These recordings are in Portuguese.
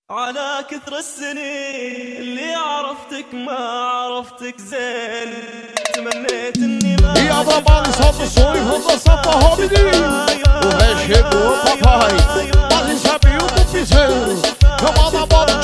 على كثر السنين اللي عرفتك ما عرفتك زين تمنيت اني ما E a babada solta o som e vamos dançar forró, menino. O rei chegou, papai, mas sabe o que fizeram. Chamada bola,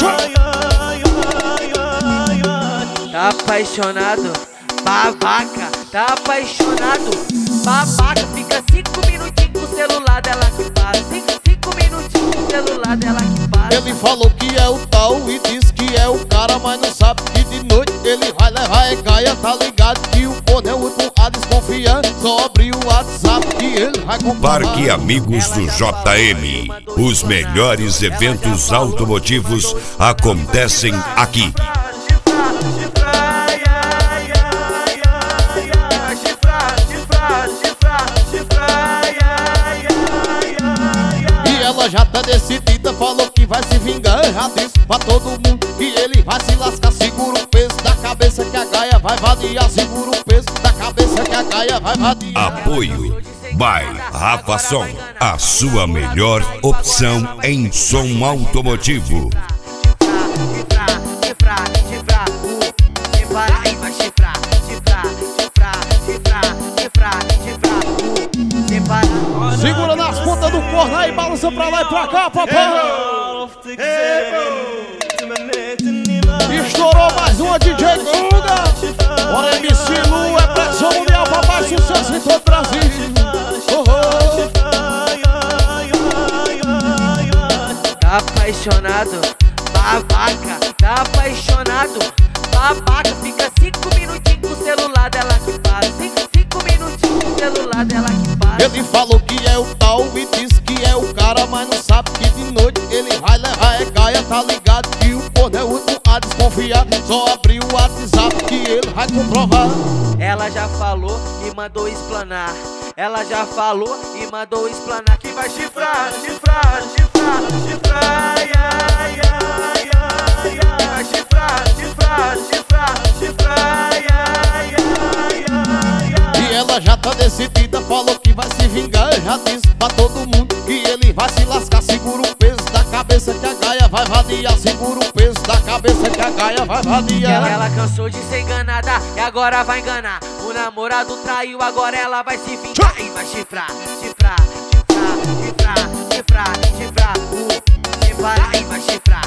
Tá apaixonado, babaca, tá apaixonado, babaca. Fica 5 minutinhos com o celular dela que passa, 5 minutinhos com o celular dela que passa. Ele falou que é o tal e disse que é o cara, mas não sabe que de noite ele vai levar gaia. Tá ligado que o povo é o último a desconfiar. Só abrir o WhatsApp que ele vai comprar. Parque Amigos do JM. Os melhores eventos automotivos acontecem aqui. E ela já tá decidida, falou que vai se vingar. Já disse pra todo mundo que ele vai se lascar. Segura o peso da cabeça que a gaia vai vadiar. Segura o peso da cabeça que a gaia vai vadiar. Apoio by Rafa Som, a sua melhor opção em som automotivo. Segura nas pontas do corno aí, balança pra lá e pra cá, papai. Estourou mais uma DJ Guga. Bora MC Lu, é pressão mundial, papai, sucesso em todo o Brasil. Tá apaixonado, babaca, tá apaixonado, babaca. Fica 5 minutinhos com o celular dela que passa, 5 minutinhos com o celular dela que passa. Ele falou que é o tal e disse que é o cara, mas não sabe que de noite ele vai levar gaia. Tá ligado que o povo é o último a desconfiar. Só abrir o WhatsApp que ele vai comprovar. Ela já falou e mandou explanar. Ela já falou e mandou explanar que vai chifrar, chifrar, chifrar, chifrar, ai, ai, ai, ai, vai chifrar, chifrar, chifrar, chifrar, ai, ai, ai, ai. E ela já tá decidida, falou que vai se vingar. Já disse pra todo mundo que ele vai se lascar. Segura o peso da cabeça que a gaia vai vadiar. Segura o peso da cabeça que a gaia vai vadiar. Ela cansou de ser enganada e agora vai enganar. O namorado traiu, agora ela vai se vingar. E vai chifrar, chifrar, chifrar, chifrar, chifrar, chifrar, chifrar, e vai chifrar.